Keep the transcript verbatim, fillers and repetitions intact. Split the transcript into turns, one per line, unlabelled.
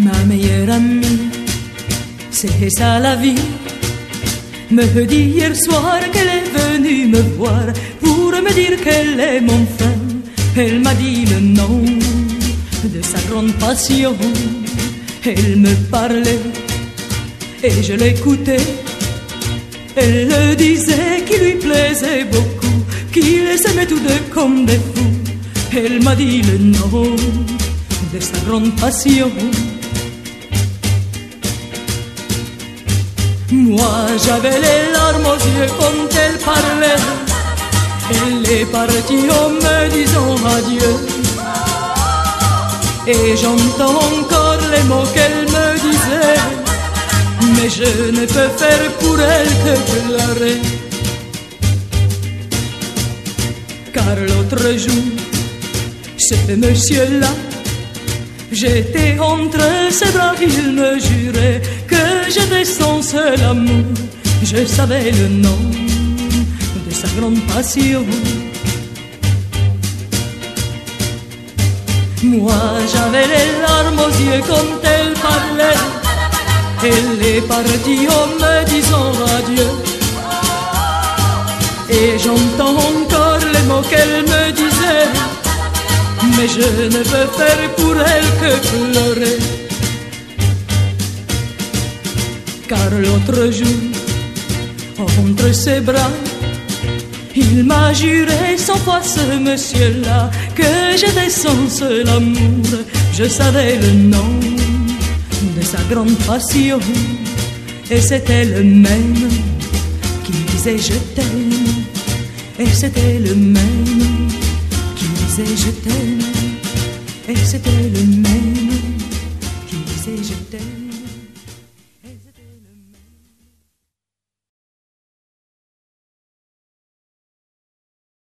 Ma meilleure amie, c'est ça la vie, me dit hier soir qu'elle est venue me voir pour me dire qu'elle aime enfin. Elle m'a dit le nom de sa grande passion. Elle me parlait et je l'écoutais. Elle disait qu'il lui plaisait beaucoup, qu'ils s'aimaient tous deux comme des fous. Elle m'a dit le nom de sa grande passion. Moi j'avais les larmes aux yeux quand elle parlait. Elle est partie en me disant adieu. Et j'entends encore les mots qu'elle me disait, mais je ne peux faire pour elle que pleurer. Car l'autre jour, ce monsieur-là, j'étais entre ses bras, il me jurait que j'étais son seul amour. Je savais le nom de sa grande passion. Moi j'avais les larmes aux yeux quand elle parlait. Elle est partie en me disant adieu. Et j'entends encore les mots qu'elle me disait, mais je ne peux faire pour elle que pleurer. Car l'autre jour, entre ses bras, il m'a juré cent fois, ce monsieur-là, que j'étais son seul amour. Je savais le nom de sa grande passion, et c'était le même qui disait je t'aime. Et c'était le même qui disait je t'aime. Et c'était le même qui disait je t'aime.